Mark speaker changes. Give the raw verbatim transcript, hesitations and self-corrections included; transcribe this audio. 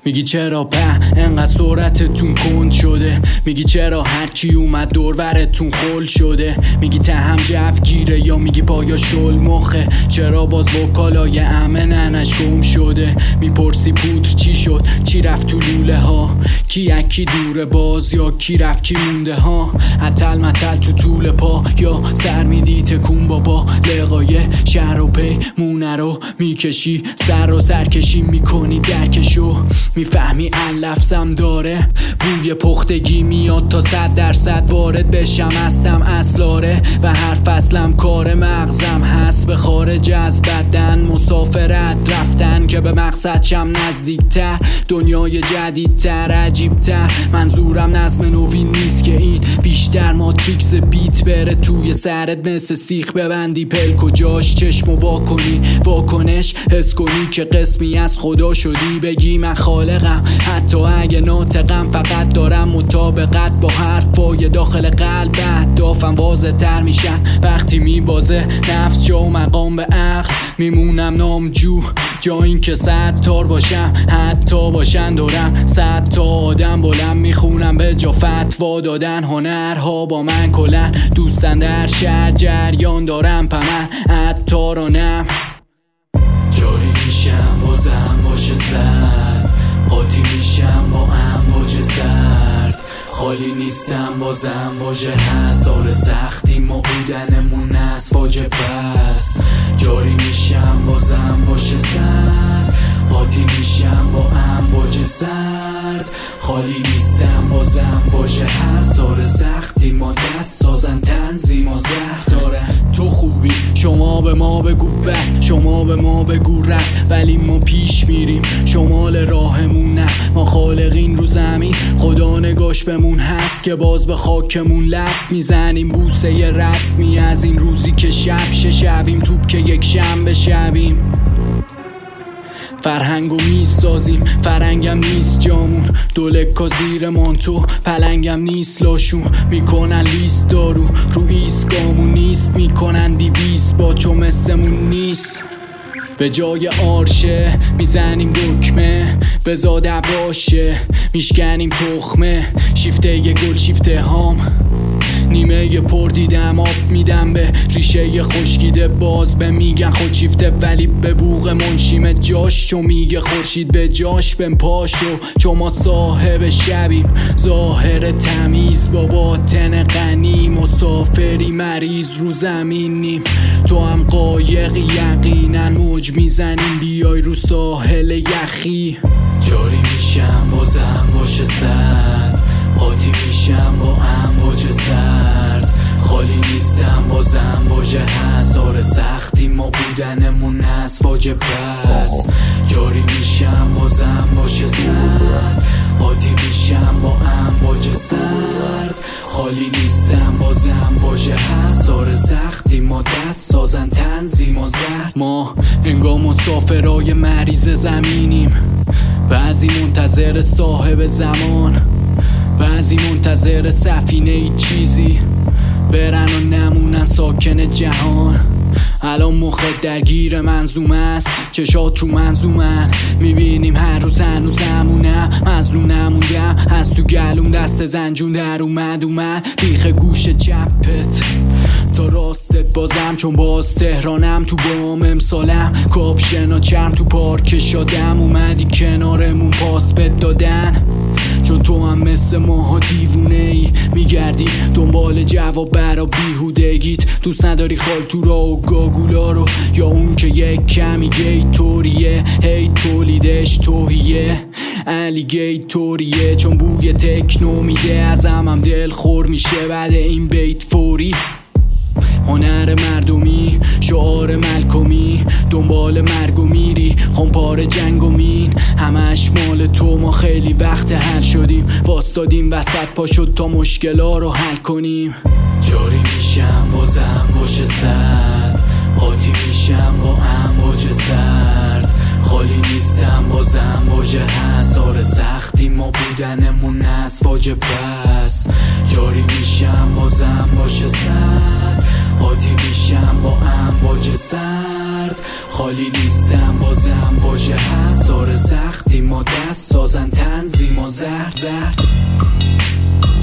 Speaker 1: میگی چرا په انقدر سرعتتون کند شده، میگی چرا هر کی اومد دورورتون خل شده، میگی ته هم جف گیره یا میگی پایا شل مخه، چرا باز وکالای امه ننش گم شده، میپرسی پودر چی شد چی رفت تو لوله ها، کی اکی دوره باز یا کی رفت کی مونده ها، عطل مطل تو طول پا یا سر میدی تکون بابا، لقای شهر و پیمونه رو میکشی، سر و سرکشی میکنی درکشو، میفهمی لفظم داره بوی پختگی میاد تا صد درصد وارد بشم، هستم اصلاره و هر فصلم کار مغزم هست به خارج از بدن، مسافرت رفتن که به مقصد شم نزدیکتر، دنیای جدیدتر عجیبتر، منظورم نظم نوی نیست که این بیشتر ماتریکس بیت بره توی سرت مثل سیخ ببندی پلک و جاش چشم و واکنی واکنش حس کنی که قسمی از خدا شدی، بگی من خالقم حتی اگه ناطقم، فقط دارم مطابقت با حرفای داخل قلب، اهدافم واضح تر میشن وقتی میبازه نفس جا و مقام به عقل، میمونم نامجو جا این که صد تار باشم حتی باشن دارم صد تا آدم بلند میخونم به جا فتوا دادن، هنرها با من کلن دوستن در شهر جریان دارم پمن عطارانم، جاری میشم بازم باشه سرد، قاطی میشم با امواج سرد، خالی نیستم بازم واژه هست، آره سختی ما بودنمون از فاجعه بس، جاری میشم بازم باشه سرد، قاطی میشم با امواج سرد، خالی نیستم بازم واژه هست، آره سختی ما دست سازن تنظیم و زهر دارن، تو خوبی شما به ما بگو بد، شما به ما بگو رد، ولی ما پیش میریم شمال راهمون نه، ما خالقین رو زمین خدا نگاش بمون هست که باز به خاکمون لب میزنیم، بوسه رسمی از این روزی که شب شویم توپ که یک شنبه شویم، فرهنگو میسازیم فرنگم نیست جامون، دولکا زیر مانتو پلنگم نیست لاشون، میکنن لیست دارو رو ایسکامون نیست، میکنن دیویس با چو مسمون نیست، به جای آرشه میزنیم دکمه بزاده باشه، میشکنیم تخمه شیفته یه گل شیفته هام، نیمه یه پر دیدم آب میدم به ریشه یه خشکیده، باز به میگن خود شیفته ولی به بوغ منشیم جاش، چو میگه خورشید به جاش بن پاشو، چو ما صاحب شبیم ظاهر تمیز با باطن غنی، مسافری مریض رو زمینیم، تو هم قایقی یقینا موج میزنیم، بیای رو ساحل یخی، جاری میشم بازم باشه سرد، قاطی میشم با امواج سرد، خالی نیستم بازم واژه هست، آره سختی ما بودنمون از فاجعه بس، جاری میشم بازم باشه سرد، قاطی میشم با امواج سرد، خالی نیستم بازم واژه هست، آره سختی ما دست سازن تنظیم و زهر، ما انگار مسافرای مریض زمینیم، بعضی منتظر صاحب زمان، بعضی منتظر سفینه ای چیزی برن و نمونن ساکن جهان، الان مخت درگیر منظوم است، چشات رو منظومن، میبینیم هر روز هنوز همونم، مظلوم نموندم از تو گلوم دست زنجون در اومد اومد بیخ گوش چپت تا راستت بازم، چون باز تهرانم تو بام امسالم، کاپشنا چرم تو پارک شادم، اومدی کنارمون پاس بد دادن، چون تو هم مثل ماها دیوونه ای میگردی دنبال جواب برا بیهودگیت، دوست نداری خالتورا و گاگولا رو، یا اون که یک کمی گیتوریه هی تولیدش توهیه الیگیتوریه، چون بوی تکنو میده ازم هم دل خور میشه بعد این بیت فوری، هنر مردمی شعار ملکمی، دنبال مرگ و میری خونپار جنگ و مین، همش مال تو، ما خیلی وقت حل شدیم، واستادیم وسط پا شد تا مشکلا رو حل کنیم، جاری میشم بازم باشه سرد، قاطی میشم با امواج سرد، خالی نیستم بازم واژه هست، آره سختی ما بودنمون از فاجعه بس، جاری میشم بازم باشه سرد، قاطی میشم با امواج سرد، درد خالی نیستم بازم واژه هست آره سختی ما دست سازن تنظیم و زهر زهر